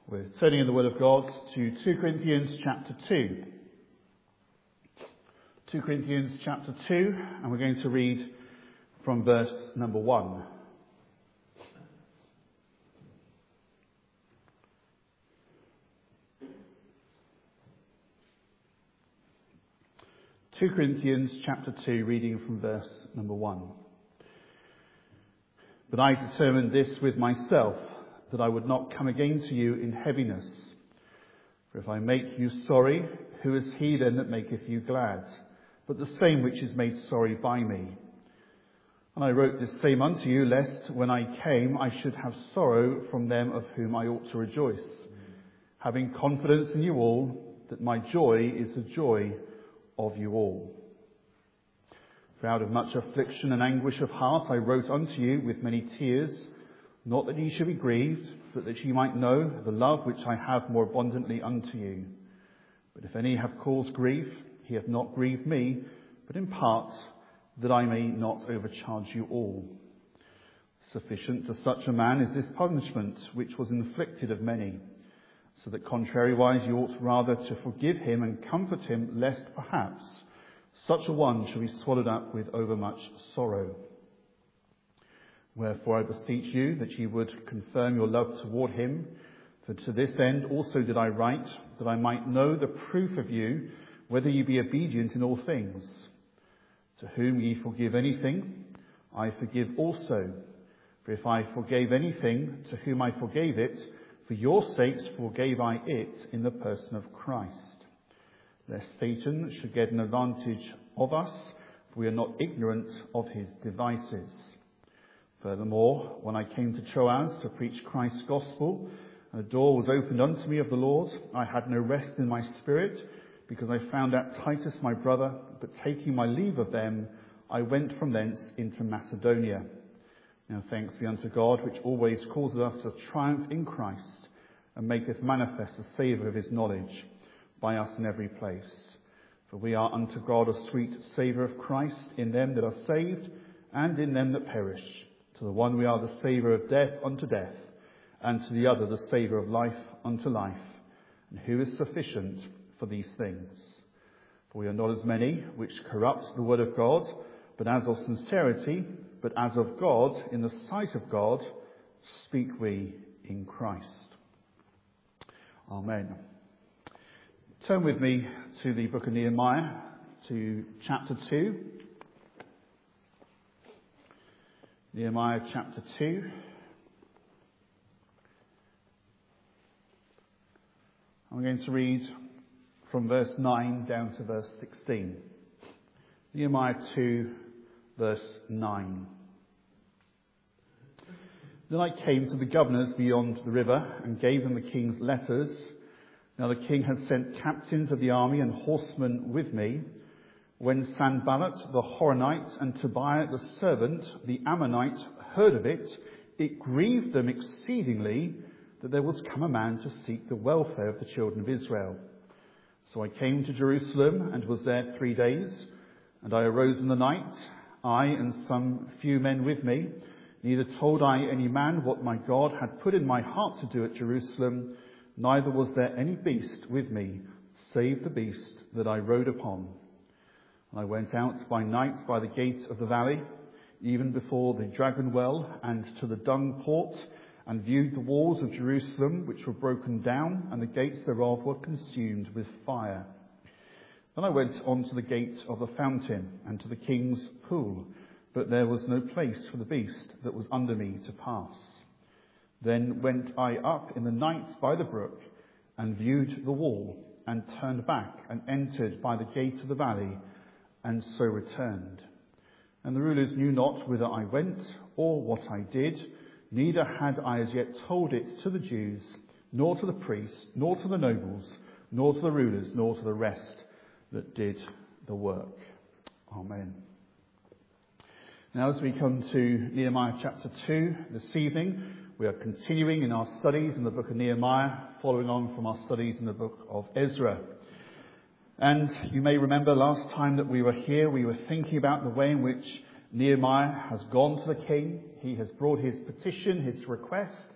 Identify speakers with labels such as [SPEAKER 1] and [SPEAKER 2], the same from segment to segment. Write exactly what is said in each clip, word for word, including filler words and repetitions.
[SPEAKER 1] We're turning in the Word of God to two Corinthians chapter two. two Corinthians chapter two, and we're going to read from verse number one. two Corinthians chapter two, reading from verse number one. But I determined this with myself, that I would not come again to you in heaviness. For if I make you sorry, who is he then that maketh you glad? But the same which is made sorry by me. And I wrote this same unto you, lest when I came I should have sorrow from them of whom I ought to rejoice, having confidence in you all, that my joy is the joy of you all. For out of much affliction and anguish of heart I wrote unto you with many tears, not that ye should be grieved, but that ye might know the love which I have more abundantly unto you. But if any have caused grief, he hath not grieved me, but in part, that I may not overcharge you all. Sufficient to such a man is this punishment which was inflicted of many, so that contrariwise you ought rather to forgive him and comfort him, lest perhaps such a one shall be swallowed up with overmuch sorrow. Wherefore I beseech you that ye would confirm your love toward him, for to this end also did I write, that I might know the proof of you, whether ye be obedient in all things. To whom ye forgive anything, I forgive also. For if I forgave anything, to whom I forgave it, for your sakes forgave I it in the person of Christ, lest Satan should get an advantage of us, for we are not ignorant of his devices. Furthermore, when I came to Troas to preach Christ's gospel, and a door was opened unto me of the Lord, I had no rest in my spirit, because I found out Titus my brother, but taking my leave of them, I went from thence into Macedonia. Now thanks be unto God, which always causes us to triumph in Christ, and maketh manifest the savour of his knowledge by us in every place. For we are unto God a sweet savour of Christ in them that are saved, and in them that perish. To the one we are the savour of death unto death, and to the other the savour of life unto life. And who is sufficient for these things? For we are not as many which corrupt the word of God, but as of sincerity, but as of God, in the sight of God, speak we in Christ. Amen. Turn with me to the book of Nehemiah, to chapter two. Nehemiah chapter two. I'm going to read from verse nine down to verse sixteen. Nehemiah two, verse nine. Then I came to the governors beyond the river and gave them the king's letters. Now the king had sent captains of the army and horsemen with me. When Sanballat the Horonite and Tobiah the servant, the Ammonite, heard of it, it grieved them exceedingly that there was come a man to seek the welfare of the children of Israel. So I came to Jerusalem and was there three days. And I arose in the night, I and some few men with me. Neither told I any man what my God had put in my heart to do at Jerusalem, neither was there any beast with me, save the beast that I rode upon. I went out by night by the gate of the valley, even before the dragon well, and to the dung port, and viewed the walls of Jerusalem, which were broken down, and the gates thereof were consumed with fire. Then I went on to the gate of the fountain, and to the king's pool, but there was no place for the beast that was under me to pass. Then went I up in the night by the brook, and viewed the wall, and turned back, and entered by the gate of the valley, and so returned. And the rulers knew not whither I went, or what I did, neither had I as yet told it to the Jews, nor to the priests, nor to the nobles, nor to the rulers, nor to the rest that did the work. Amen. Now as we come to Nehemiah chapter two this evening, we are continuing in our studies in the book of Nehemiah, following on from our studies in the book of Ezra. And you may remember last time that we were here, we were thinking about the way in which Nehemiah has gone to the king. He has brought his petition, his request,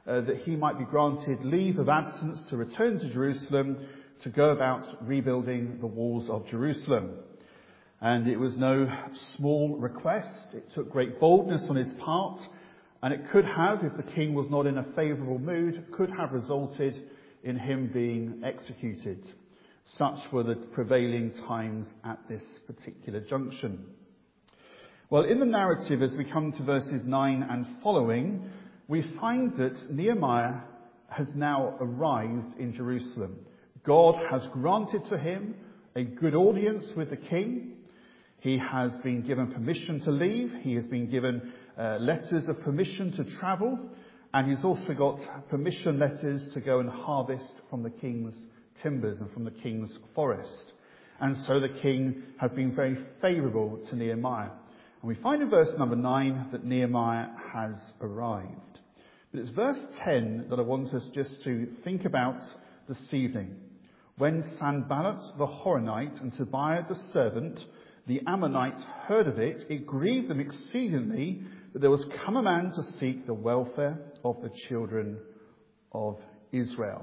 [SPEAKER 1] uh, that he might be granted leave of absence to return to Jerusalem to go about rebuilding the walls of Jerusalem. And it was no small request. It took great boldness on his part, and it could have, if the king was not in a favourable mood, could have resulted in him being executed. Such were the prevailing times at this particular junction. Well, in the narrative, as we come to verses nine and following, we find that Nehemiah has now arrived in Jerusalem. God has granted to him a good audience with the king. He has been given permission to leave. He has been given uh, letters of permission to travel. And he's also got permission letters to go and harvest from the king's timbers and from the king's forest. And so the king has been very favourable to Nehemiah. And we find in verse number nine that Nehemiah has arrived. But it's verse ten that I want us just to think about this evening. When Sanballat the Horonite and Tobiah the servant, the Ammonites, heard of it, it grieved them exceedingly that there was come a man to seek the welfare of the children of Israel.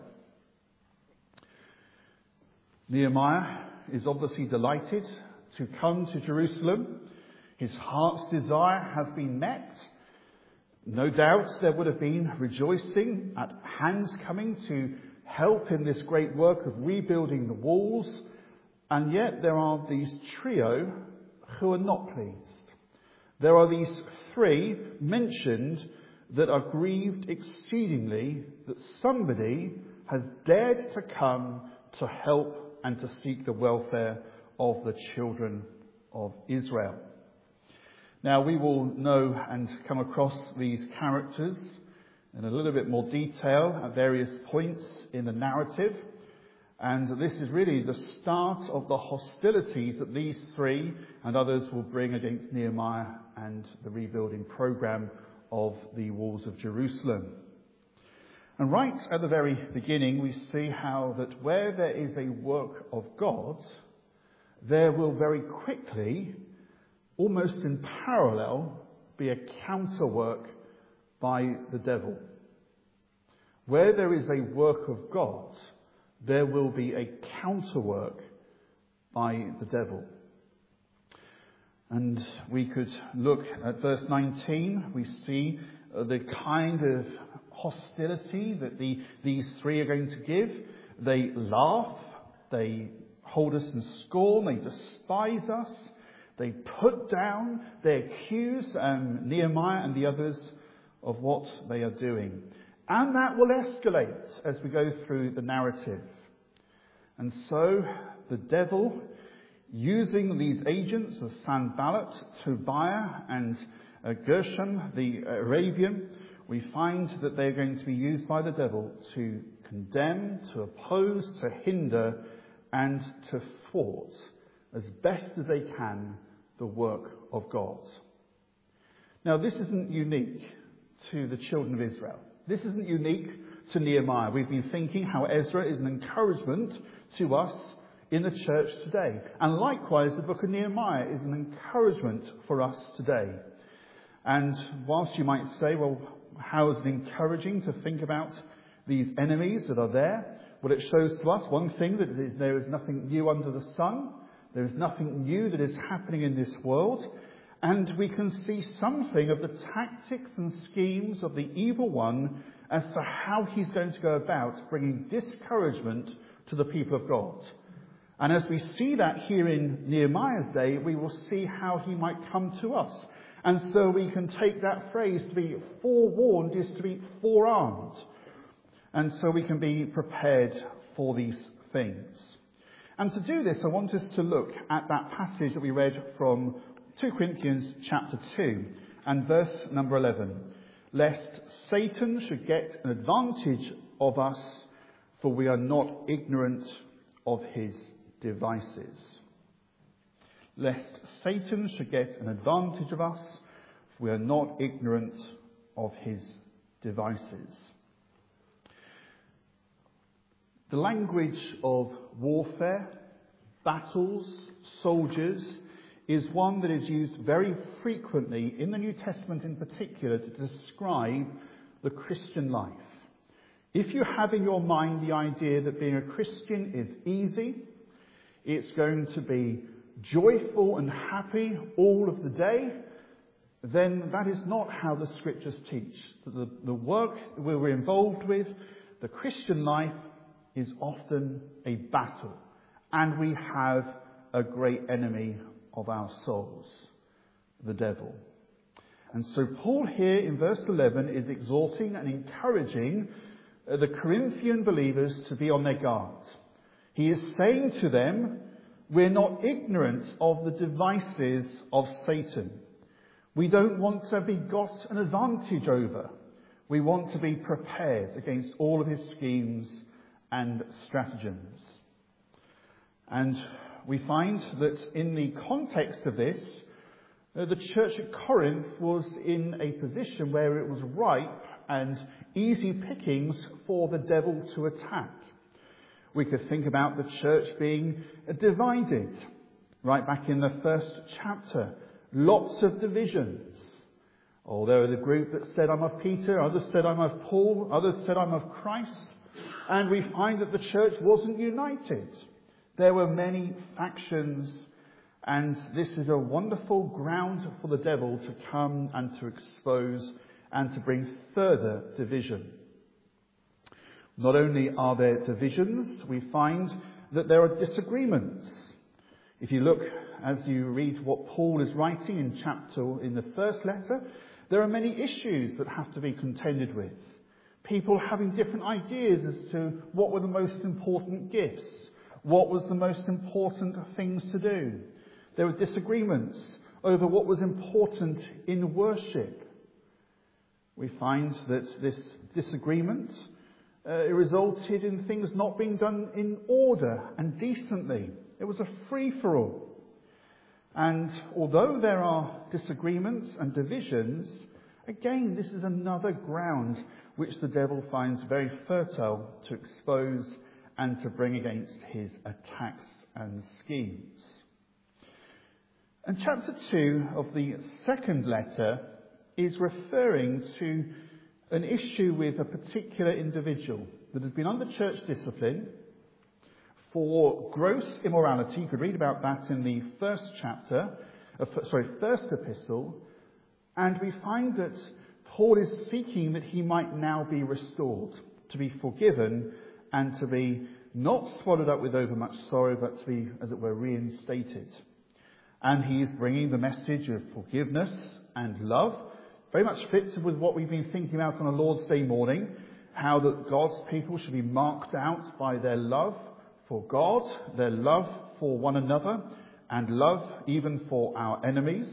[SPEAKER 1] Nehemiah is obviously delighted to come to Jerusalem. His heart's desire has been met. No doubt there would have been rejoicing at hands coming to help in this great work of rebuilding the walls. And yet there are these trio who are not pleased. There are these three mentioned that are grieved exceedingly that somebody has dared to come to help and to seek the welfare of the children of Israel. Now we will know and come across these characters in a little bit more detail at various points in the narrative. And this is really the start of the hostilities that these three and others will bring against Nehemiah and the rebuilding program of the walls of Jerusalem. And right at the very beginning, we see how that where there is a work of God, there will very quickly, almost in parallel, be a counterwork by the devil. Where there is a work of God, there will be a counterwork by the devil. And we could look at verse nineteen. We see the kind of hostility that the, these three are going to give. They laugh. They hold us in scorn. They despise us. They put down. They accuse um, Nehemiah and the others of what they are doing. And that will escalate as we go through the narrative. And so the devil, using these agents of Sanballat, Tobiah and uh, Gershom the Arabian, we find that they're going to be used by the devil to condemn, to oppose, to hinder and to thwart as best as they can the work of God. Now this isn't unique to the children of Israel. This isn't unique to Nehemiah. We've been thinking how Ezra is an encouragement to us in the church today. And likewise, the book of Nehemiah is an encouragement for us today. And whilst you might say, well, how is it encouraging to think about these enemies that are there? Well, it shows to us one thing, that is, there is nothing new under the sun. There is nothing new that is happening in this world. And we can see something of the tactics and schemes of the evil one as to how he's going to go about bringing discouragement to the people of God. And as we see that here in Nehemiah's day, we will see how he might come to us. And so we can take that phrase, to be forewarned is to be forearmed. And so we can be prepared for these things. And to do this, I want us to look at that passage that we read from Second Corinthians chapter two and verse number eleven. Lest Satan should get an advantage of us, for we are not ignorant of his devices. Lest Satan should get an advantage of us, for we are not ignorant of his devices. The language of warfare, battles, soldiers, is one that is used very frequently in the New Testament in particular to describe the Christian life. If you have in your mind the idea that being a Christian is easy, it's going to be joyful and happy all of the day, then that is not how the scriptures teach. The, the work we're involved with, the Christian life, is often a battle. And we have a great enemy of our souls, the devil. And so Paul here in verse eleven is exhorting and encouraging the Corinthian believers to be on their guard. He is saying to them, we're not ignorant of the devices of Satan. We don't want to be got an advantage over. We want to be prepared against all of his schemes and stratagems. And we find that in the context of this, uh, the church at Corinth was in a position where it was ripe and easy pickings for the devil to attack. We could think about the church being divided. Right back in the first chapter, lots of divisions. Oh, there were the group that said, I'm of Peter, others said, I'm of Paul, others said, I'm of Christ. And we find that the church wasn't united. There were many factions, and this is a wonderful ground for the devil to come and to expose and to bring further division. Not only are there divisions, we find that there are disagreements. If you look as you read what Paul is writing in chapter in the first letter, there are many issues that have to be contended with. People having different ideas as to what were the most important gifts, what was the most important things to do. There were disagreements over what was important in worship. We find that this disagreement uh, resulted in things not being done in order and decently. It was a free-for-all. And although there are disagreements and divisions, again, this is another ground which the devil finds very fertile to expose and to bring against his attacks and schemes. And chapter two of the second letter is referring to an issue with a particular individual that has been under church discipline for gross immorality. You could read about that in the first chapter, uh, sorry, first epistle. And we find that Paul is seeking that he might now be restored, to be forgiven, and to be not swallowed up with overmuch sorrow, but to be, as it were, reinstated. And he is bringing the message of forgiveness and love. Very much fits with what we've been thinking about on a Lord's Day morning, how that God's people should be marked out by their love for God, their love for one another, and love even for our enemies.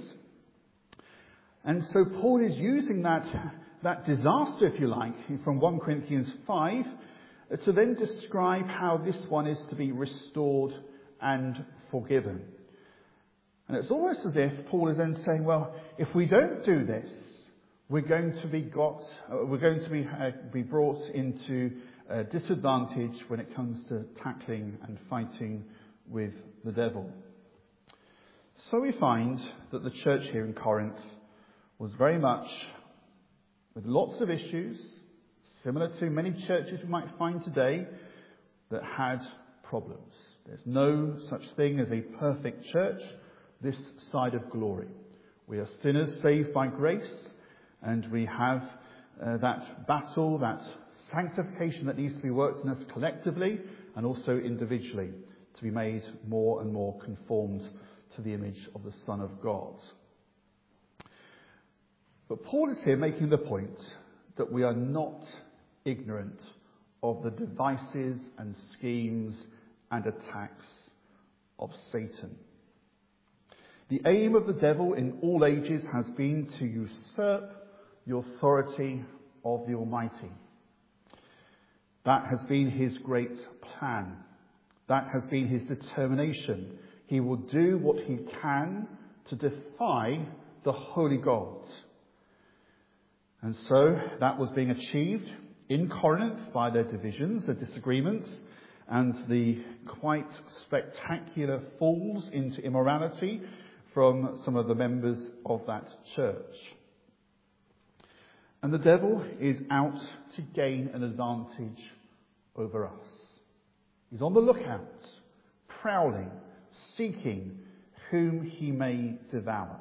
[SPEAKER 1] And so Paul is using that, that disaster, if you like, from First Corinthians five, to then describe how this one is to be restored and forgiven. And it's almost as if Paul is then saying, well, if we don't do this, we're going to be got, uh, we're going to be uh, be brought into a disadvantage when it comes to tackling and fighting with the devil. So we find that the church here in Corinth was very much with lots of issues, similar to many churches we might find today, that had problems. There's no such thing as a perfect church this side of glory. We are sinners saved by grace, and we have uh, that battle, that sanctification that needs to be worked in us collectively and also individually to be made more and more conformed to the image of the Son of God. But Paul is here making the point that we are not ignorant of the devices and schemes and attacks of Satan. The aim of the devil in all ages has been to usurp the authority of the Almighty. That has been his great plan. That has been his determination. He will do what he can to defy the holy God. And so that was being achieved in Corinth by their divisions, their disagreements, and the quite spectacular falls into immorality from some of the members of that church. And the devil is out to gain an advantage over us. He's on the lookout, prowling, seeking whom he may devour.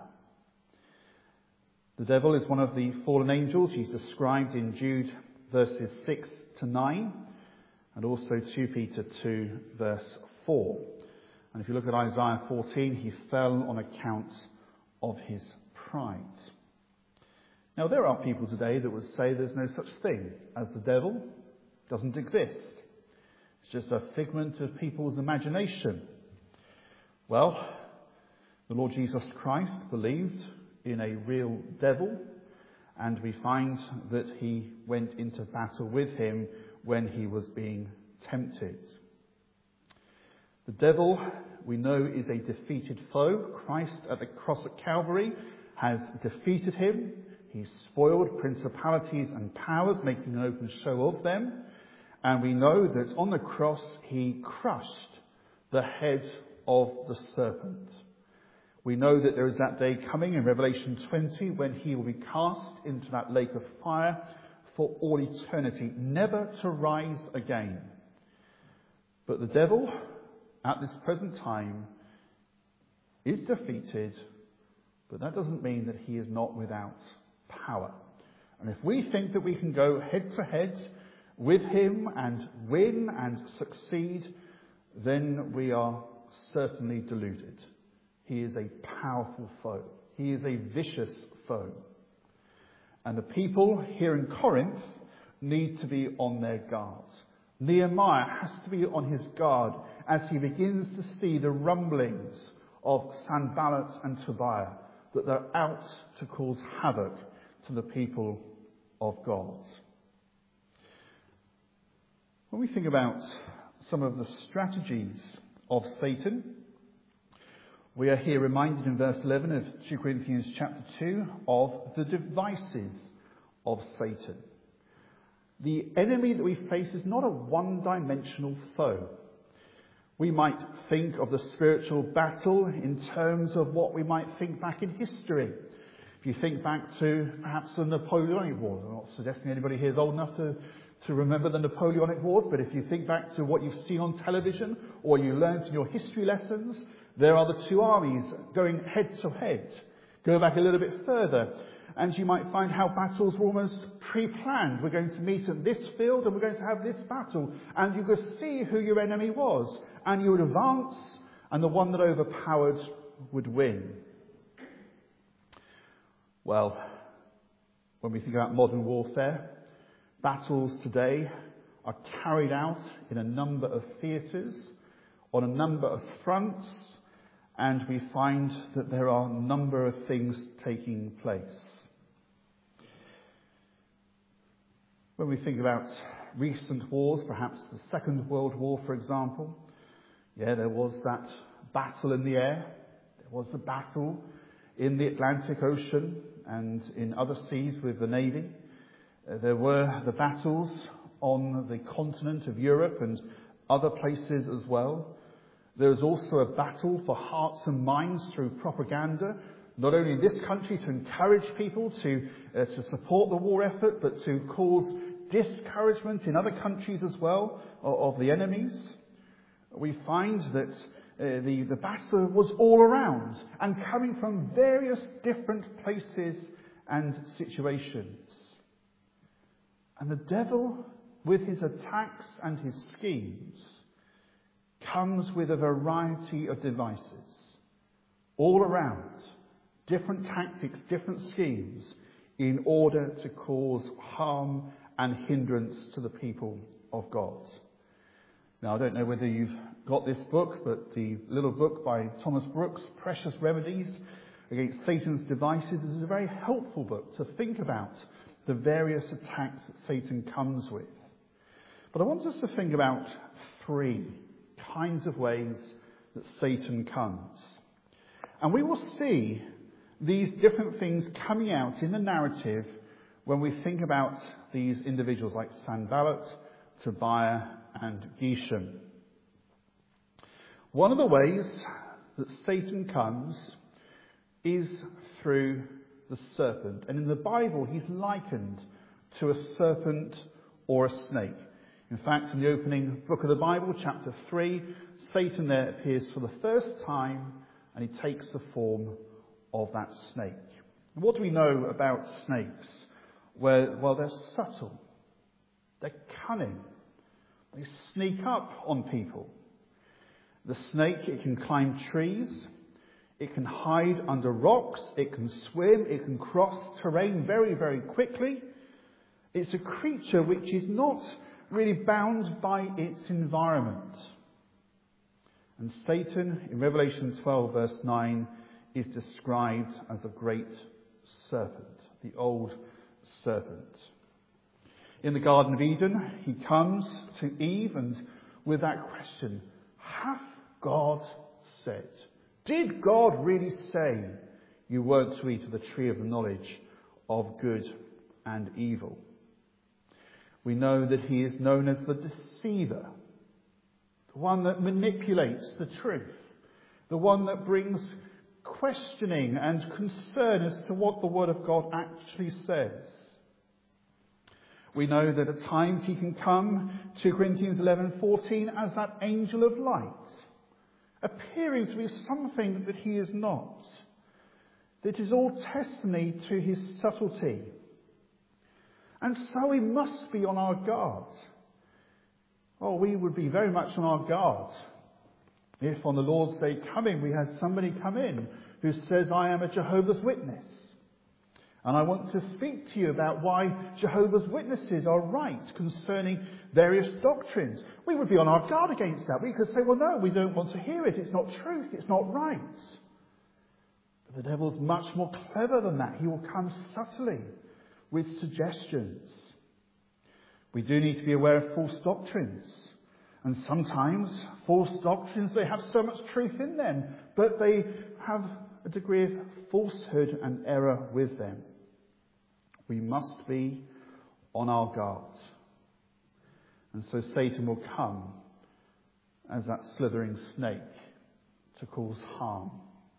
[SPEAKER 1] The devil is one of the fallen angels. He's described in Jude verses six to nine and also two Peter two verse four. And if you look at Isaiah fourteen, he fell on account of his pride. Now, there are people today that would say there's no such thing as the devil. Doesn't exist. It's just a figment of people's imagination. Well, the Lord Jesus Christ believed in a real devil, and we find that he went into battle with him when he was being tempted. The devil, we know, is a defeated foe. Christ at the cross at Calvary has defeated him. He spoiled principalities and powers, making an open show of them. And we know that on the cross he crushed the head of the serpent. We know that there is that day coming in Revelation twenty when he will be cast into that lake of fire for all eternity, never to rise again. But the devil, at this present time, is defeated, but that doesn't mean that he is not without power. And if we think that we can go head to head with him and win and succeed, then we are certainly deluded. He is a powerful foe. He is a vicious foe. And the people here in Corinth need to be on their guard. Nehemiah has to be on his guard as he begins to see the rumblings of Sanballat and Tobiah, that they're out to cause havoc to the people of God. When we think about some of the strategies of Satan, we are here reminded in verse eleven of two Corinthians chapter two of the devices of Satan. The enemy that we face is not a one-dimensional foe. We might think of the spiritual battle in terms of what we might think back in history. If you think back to perhaps the Napoleonic Wars, I'm not suggesting anybody here is old enough to, to remember the Napoleonic Wars, but if you think back to what you've seen on television or you learned in your history lessons, there are the two armies going head to head. Go back a little bit further, and you might find how battles were almost pre-planned. We're going to meet at this field and we're going to have this battle. And you could see who your enemy was. And you would advance, and the one that overpowered would win. Well, when we think about modern warfare, battles today are carried out in a number of theatres, on a number of fronts, and we find that there are a number of things taking place. When we think about recent wars, perhaps the Second World War, for example, yeah, there was that battle in the air. There was the battle in the Atlantic Ocean and in other seas with the Navy. Uh, there were the battles on the continent of Europe and other places as well. There was also a battle for hearts and minds through propaganda, not only in this country to encourage people to, uh, to support the war effort, but to cause discouragement in other countries as well of, of the enemies. We find that uh, the, the battle was all around and coming from various different places and situations. And the devil, with his attacks and his schemes, comes with a variety of devices all around, different tactics, different schemes, in order to cause harm and hindrance to the people of God. Now, I don't know whether you've got this book, but the little book by Thomas Brooks, Precious Remedies Against Satan's Devices, is a very helpful book to think about the various attacks that Satan comes with. But I want us to think about three kinds of ways that Satan comes. And we will see these different things coming out in the narrative when we think about these individuals like Sanballat, Tobiah, and Geshem. One of the ways that Satan comes is through the serpent. And in the Bible, he's likened to a serpent or a snake. In fact, in the opening book of the Bible, chapter three, Satan there appears for the first time and he takes the form of that snake. And what do we know about snakes? Well, well, they're subtle. They're cunning. They sneak up on people. The snake, it can climb trees. It can hide under rocks. It can swim. It can cross terrain very, very quickly. It's a creature which is not really bound by its environment. And Satan, in Revelation twelve, verse nine, is described as a great serpent, the old serpent. In the Garden of Eden, he comes to Eve and with that question, hath God said? Did God really say you weren't to eat of the tree of the knowledge of good and evil? We know that he is known as the deceiver, the one that manipulates the truth, the one that brings questioning and concern as to what the Word of God actually says. We know that at times he can come, Second Corinthians eleven fourteen, as that angel of light, appearing to be something that he is not. That is all testimony to his subtlety. And so we must be on our guard. Oh, we would be very much on our guard if on the Lord's Day coming we had somebody come in who says, I am a Jehovah's Witness. And I want to speak to you about why Jehovah's Witnesses are right concerning various doctrines. We would be on our guard against that. We could say, well, no, we don't want to hear it. It's not truth. It's not right. But the devil's much more clever than that. He will come subtly with suggestions. We do need to be aware of false doctrines. And sometimes false doctrines, they have so much truth in them, but they have a degree of falsehood and error with them. We must be on our guard. And so Satan will come as that slithering snake to cause harm.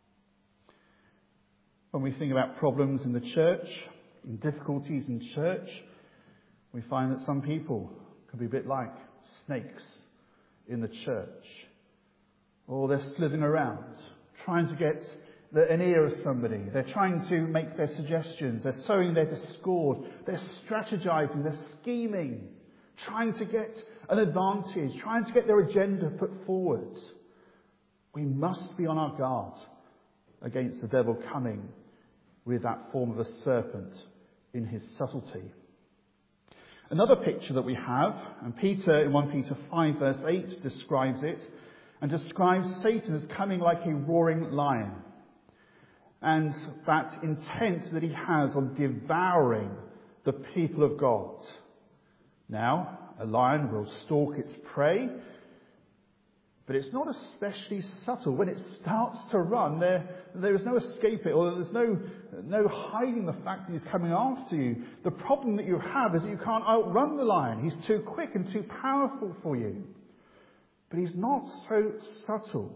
[SPEAKER 1] When we think about problems in the church, in difficulties in church, we find that some people can be a bit like snakes in the church. Or they're slithering around, trying to get an ear of somebody. They're trying to make their suggestions. They're sowing their discord. They're strategizing. They're scheming. Trying to get an advantage. Trying to get their agenda put forward. We must be on our guard against the devil coming with that form of a serpent in his subtlety. Another picture that we have, and Peter in First Peter five verse eight describes it, and describes Satan as coming like a roaring lion. And that intent that he has on devouring the people of God. Now, a lion will stalk its prey, but it's not especially subtle. When it starts to run, there there is no escaping, or there's no no hiding the fact that he's coming after you. The problem that you have is that you can't outrun the lion. He's too quick and too powerful for you. But he's not so subtle.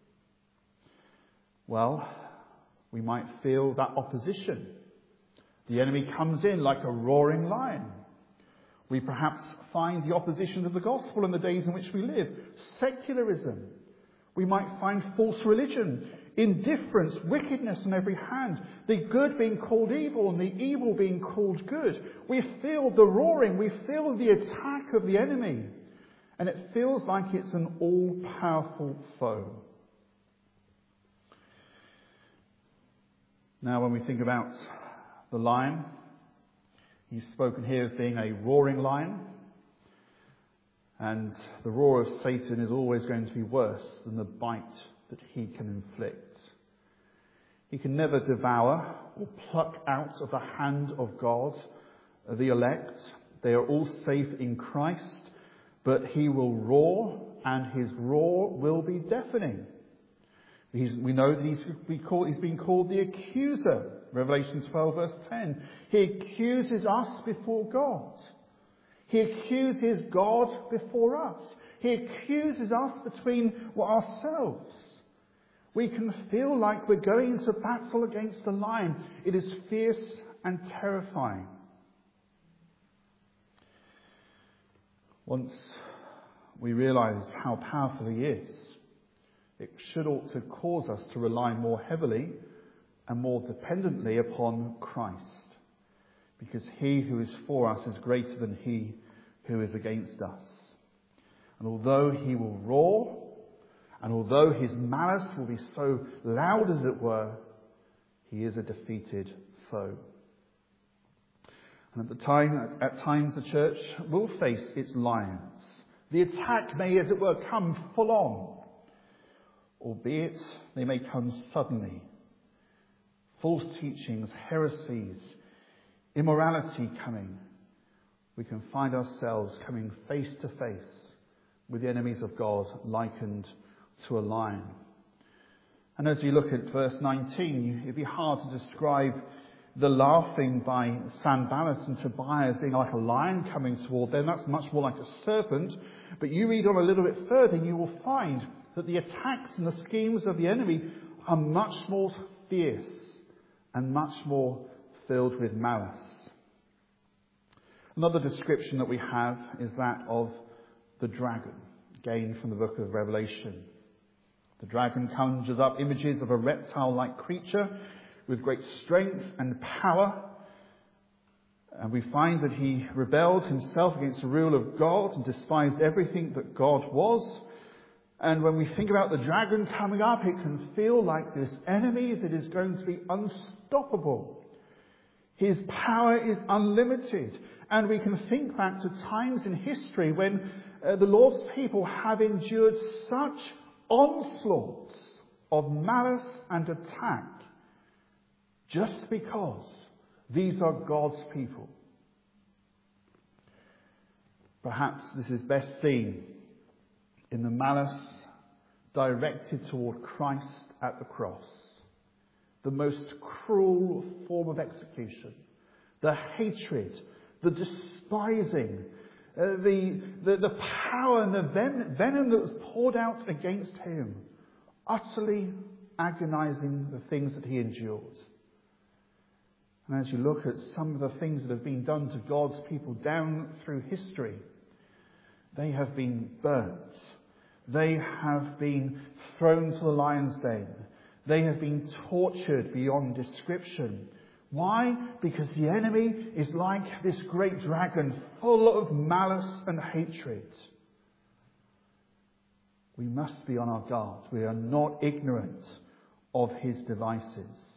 [SPEAKER 1] Well, we might feel that opposition. The enemy comes in like a roaring lion. We perhaps find the opposition of the gospel in the days in which we live. Secularism. We might find false religion, indifference, wickedness on every hand. The good being called evil and the evil being called good. We feel the roaring. We feel the attack of the enemy. And it feels like it's an all-powerful foe. Now, when we think about the lion, he's spoken here as being a roaring lion. And the roar of Satan is always going to be worse than the bite that he can inflict. He can never devour or pluck out of the hand of God the elect. They are all safe in Christ, but he will roar, and his roar will be deafening. He's, we know that he's, we call, he's been called the accuser. Revelation twelve verse ten. He accuses us before God. He accuses God before us. He accuses us between ourselves. We can feel like we're going into battle against a lion. It is fierce and terrifying. Once we realise how powerful he is, it should ought to cause us to rely more heavily and more dependently upon Christ. Because he who is for us is greater than he who is against us. And although he will roar, and although his malice will be so loud as it were, he is a defeated foe. And at the time, at times the church will face its lions. The attack may, as it were, come full on, albeit they may come suddenly. False teachings, heresies, immorality coming. We can find ourselves coming face to face with the enemies of God, likened to a lion. And as you look at verse nineteen, it'd be hard to describe the laughing by Sanballat and Tobiah as being like a lion coming toward them. That's much more like a serpent. But you read on a little bit further and you will find that the attacks and the schemes of the enemy are much more fierce and much more filled with malice. Another description that we have is that of the dragon, again from the book of Revelation. The dragon conjures up images of a reptile-like creature with great strength and power. And we find that he rebelled himself against the rule of God and despised everything that God was. And when we think about the dragon coming up, it can feel like this enemy that is going to be unstoppable. His power is unlimited. And we can think back to times in history when uh, the Lord's people have endured such onslaughts of malice and attack just because these are God's people. Perhaps this is best seen in the malice directed toward Christ at the cross. The most cruel form of execution. The hatred, the despising, uh, the, the, the power and the ven- venom that was poured out against him. Utterly agonizing the things that he endured. And as you look at some of the things that have been done to God's people down through history, they have been burnt. They have been thrown to the lion's den. They have been tortured beyond description. Why? Because the enemy is like this great dragon, full of malice and hatred. We must be on our guard. We are not ignorant of his devices.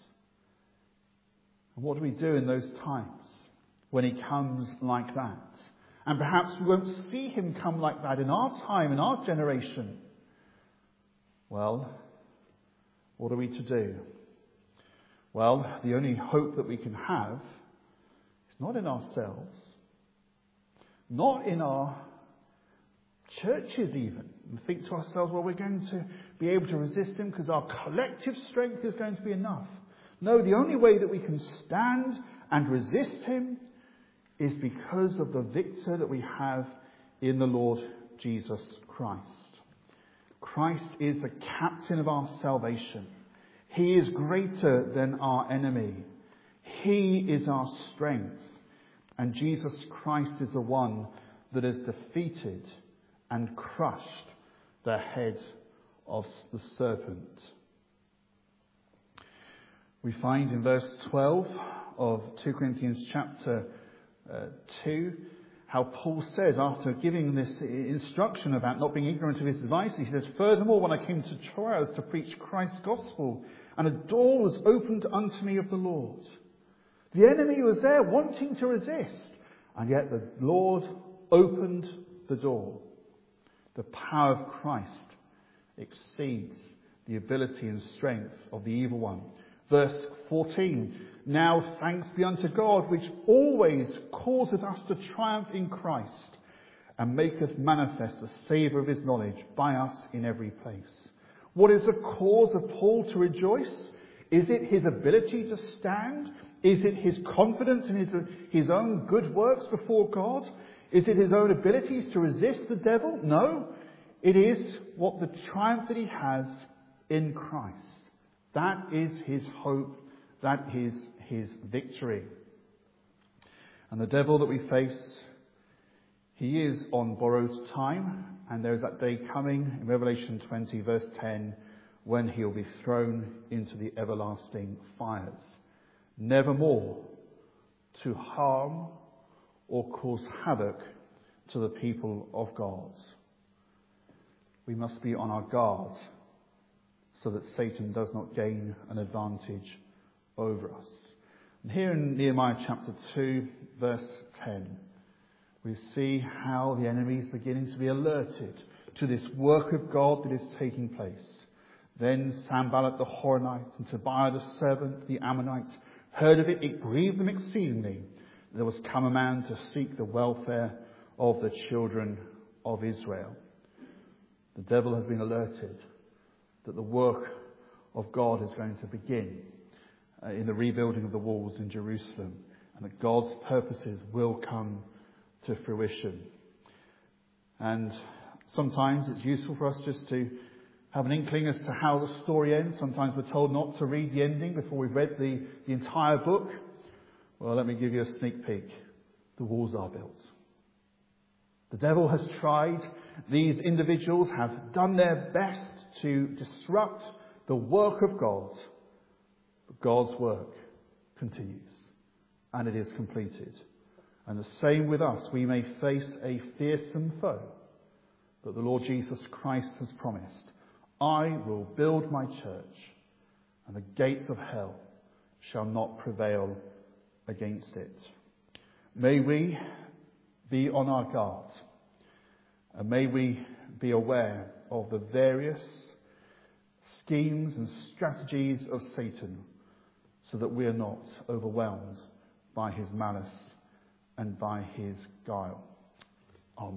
[SPEAKER 1] And what do we do in those times when he comes like that? And perhaps we won't see him come like that in our time, in our generation. Well, what are we to do? Well, the only hope that we can have is not in ourselves, not in our churches even. And think to ourselves, well, we're going to be able to resist him because our collective strength is going to be enough. No, the only way that we can stand and resist him is because of the victor that we have in the Lord Jesus Christ. Christ is the captain of our salvation. He is greater than our enemy. He is our strength. And Jesus Christ is the one that has defeated and crushed the head of the serpent. We find in verse twelve of two Corinthians chapter uh, two, how Paul says, after giving this instruction about not being ignorant of his devices, he says, "Furthermore, when I came to Troas to preach Christ's gospel, and a door was opened unto me of the Lord." The enemy was there wanting to resist, and yet the Lord opened the door. The power of Christ exceeds the ability and strength of the evil one. Verse fourteen, "Now thanks be unto God, which always causeth us to triumph in Christ, and maketh manifest the savour of his knowledge by us in every place." What is the cause of Paul to rejoice? Is it his ability to stand? Is it his confidence in his, his own good works before God? Is it his own abilities to resist the devil? No. It is what the triumph that he has in Christ. That is his hope. That is his victory. And the devil that we face He is on borrowed time, and there is that day coming in Revelation twenty, verse ten, when he will be thrown into the everlasting fires, nevermore to harm or cause havoc to the people of God. We must be on our guard so that Satan does not gain an advantage over us. And here in Nehemiah chapter two, verse ten, we see how the enemy is beginning to be alerted to this work of God that is taking place. Then Sanballat the Horonite and Tobiah the servant, the Ammonites, heard of it. It grieved them exceedingly. There was come a man to seek the welfare of the children of Israel. The devil has been alerted that the work of God is going to begin uh, in the rebuilding of the walls in Jerusalem, and that God's purposes will come to fruition. And sometimes it's useful for us just to have an inkling as to how the story ends. Sometimes we're told not to read the ending before we've read the, the entire book. Well, let me give you a sneak peek. The walls are built. The devil has tried. These individuals have done their best to disrupt the work of God. But God's work continues, and it is completed. And the same with us. We may face a fearsome foe, but the Lord Jesus Christ has promised, I will build my church, and the gates of hell shall not prevail against it. May we be on our guard, and may we be aware of the various schemes and strategies of Satan, so that we are not overwhelmed by his malice and by his guile.